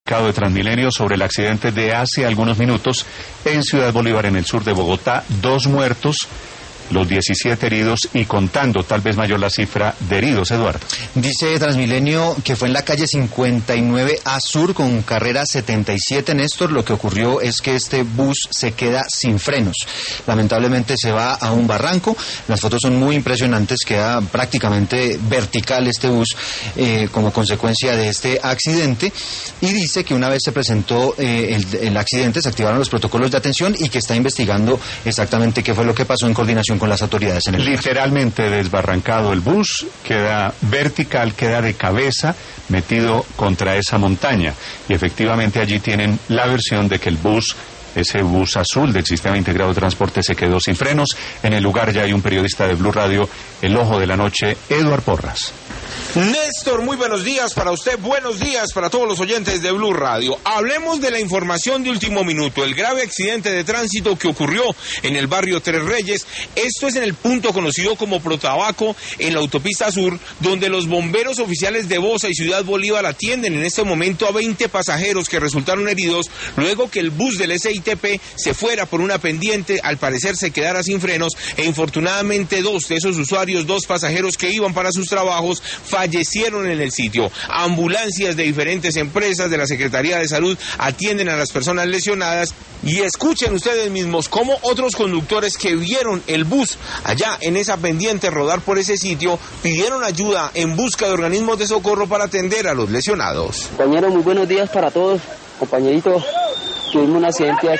comunicado de Transmilenio sobre el accidente de hace algunos minutos en Ciudad Bolívar, en el sur de Bogotá. 2 muertos, los 17 heridos y contando, tal vez mayor la cifra de heridos, Eduardo. Dice Transmilenio que fue en la calle 59A Sur con carrera 77, Néstor. Lo que ocurrió es que este bus se queda sin frenos. Lamentablemente se va a un barranco. Las fotos son muy impresionantes, queda prácticamente vertical este bus como consecuencia de este accidente. Y dice que una vez se presentó el accidente, se activaron los protocolos de atención y que está investigando exactamente qué fue lo que pasó en coordinación con las autoridades en el lugar. Literalmente desbarrancado el bus, queda vertical, queda de cabeza, metido contra esa montaña. Y efectivamente allí tienen la versión de que el bus, ese bus azul del Sistema Integrado de Transporte, se quedó sin frenos. En el lugar ya hay un periodista de Blue Radio, El Ojo de la Noche, Eduard Porras. Néstor, muy buenos días para usted, buenos días para todos los oyentes de Blue Radio. Hablemos de la información de último minuto, el grave accidente de tránsito que ocurrió en el barrio Tres Reyes. Esto es en el punto conocido como Protabaco, en la autopista sur, donde los bomberos oficiales de Bosa y Ciudad Bolívar atienden en este momento a 20 pasajeros que resultaron heridos luego que el bus del SITP se fuera por una pendiente, al parecer se quedara sin frenos e infortunadamente 2 de esos usuarios, 2 pasajeros que iban para sus trabajos, fallecieron en el sitio. Ambulancias de diferentes empresas de la Secretaría de Salud atienden a las personas lesionadas y escuchen ustedes mismos cómo otros conductores que vieron el bus allá en esa pendiente rodar por ese sitio pidieron ayuda en busca de organismos de socorro para atender a los lesionados. Compañeros, muy buenos días para todos. Compañeritos, tuvimos un accidente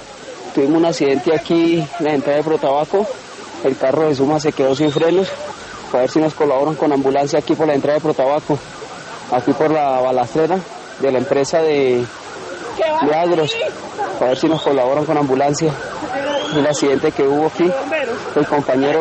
aquí en la entrada de Protabaco. El carro de Suma se quedó sin frenos. A ver si nos colaboran con ambulancia aquí por la entrada de Protabaco, aquí por la balastrera de la empresa de Agros. A ver si nos colaboran con ambulancia. El accidente que hubo aquí, el compañero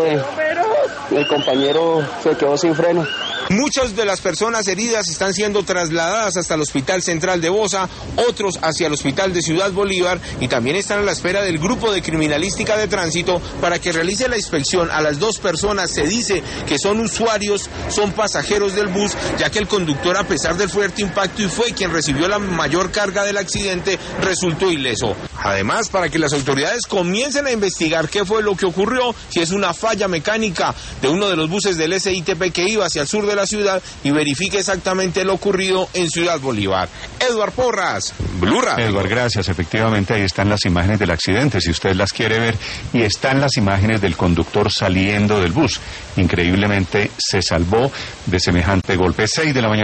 se quedó sin freno. Muchas de las personas heridas están siendo trasladadas hasta el Hospital Central de Bosa, otros hacia el Hospital de Ciudad Bolívar y también están a la espera del Grupo de Criminalística de Tránsito para que realice la inspección a las 2 personas. Se dice que son usuarios, son pasajeros del bus, ya que el conductor, a pesar del fuerte impacto y fue quien recibió la mayor carga del accidente, resultó ileso. Además, para que las autoridades comiencen a investigar qué fue lo que ocurrió, si es una falla mecánica de uno de los buses del SITP que iba hacia el sur de la ciudad y verifique exactamente lo ocurrido en Ciudad Bolívar. Eduard Porras, Blue Radio. Eduard, gracias. Efectivamente, ahí están las imágenes del accidente, si usted las quiere ver, y están las imágenes del conductor saliendo del bus. Increíblemente se salvó de semejante golpe. 6 de la mañana.